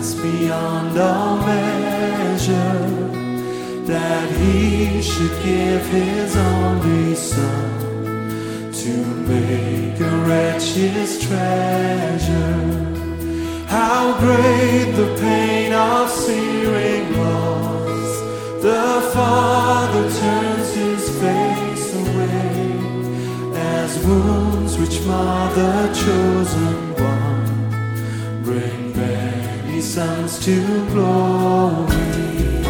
kindness beyond all measure, that he should give his only Son to make a wretch his treasure. How great the pain of searing loss! The Father turns his face away, as wounds which mar the chosen one bring many sons to glory.